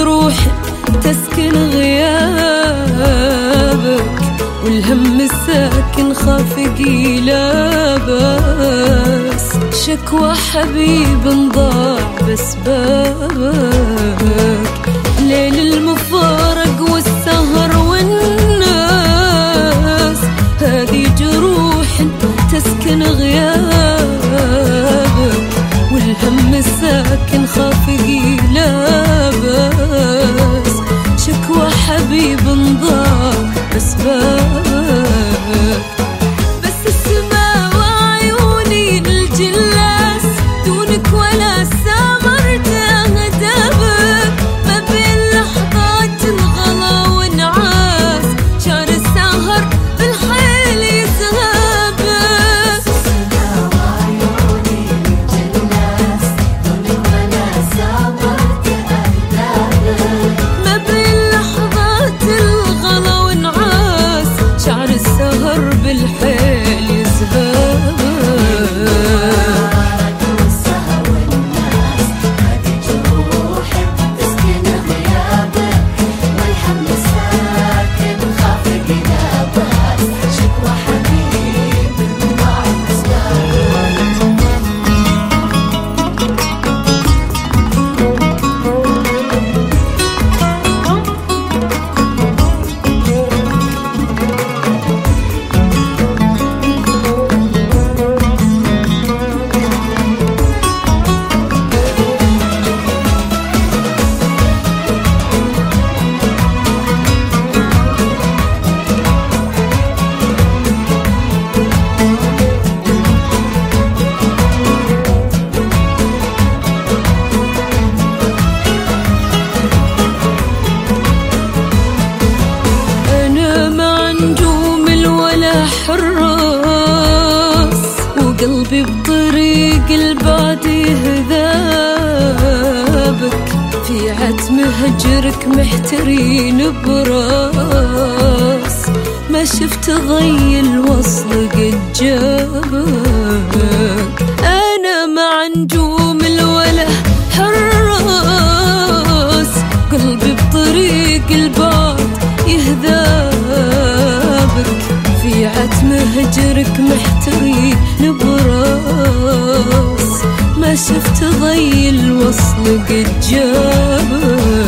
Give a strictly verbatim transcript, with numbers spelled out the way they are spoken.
جروح تسكن غيابك، والهم الساكن خافق لابس، شكوى حبيب ضاع بسبابك. ليل المفارق والسهر والناس، هذه جروح تسكن غيابك، والهم الساكن خافق لابس، شكوى حبيب ضاع بسبابك. بس السما وعيوني الجلاس، دونك ولا سامرت أهدابك، ما بين لحظات الغلا ونعاس، شار السهر بالحيل يسهابك. السما وعيوني الجلاس، دونك ولا سامرت أهدابك، ما بين لحظات الغلا ونعاس، شعر السهر بالحيل يسهابك. حراس وقلبي بطريق البعد يهذابك، في عتم هجرك محترين براس، ما شفت ضي الوصل قد جابك. أنا مع نجوم الوله حراس، قلبي بطريق البعد يهذابك، في عتم هجرك محتري نبراس، ما شفت ضي الوصل قد جابك.